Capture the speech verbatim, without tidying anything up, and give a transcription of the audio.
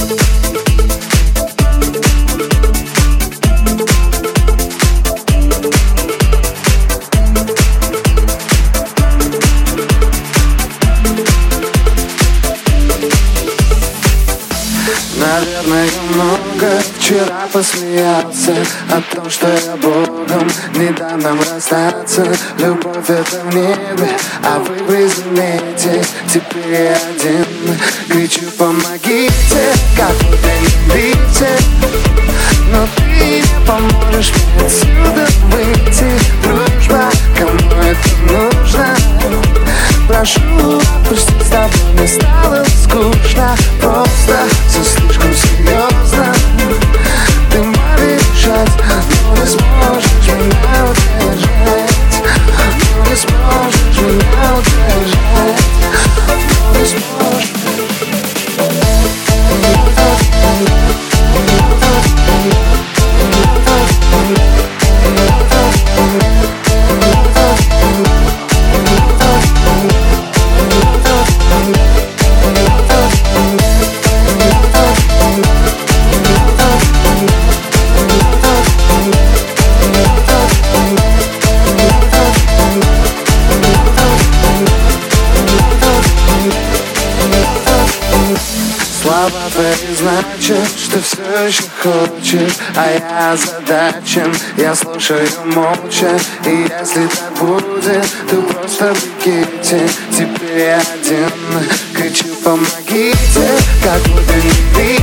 Наверное, много вчера посмеялся о том, что я Богом не дам нам расстаться. Любовь это в небе, а вы в измете. Теперь я один, кричу: помогите, как будто не видите. Но ты не поможешь мне отсюда выйти. Дружба, кому это нужно? Прошу, отпусти, с тобой мне стало скучно. Просто все слишком серьезно. Ты можешь решать, но не сможешь меня удержать. Но не сможешь меня удержать. Но не сможешь. Слова твои значат, что все еще хочешь, а я озадачен, я слушаю молча. И если так будет, то просто бегите. Теперь я один, кричу: помогите, как будто не видите.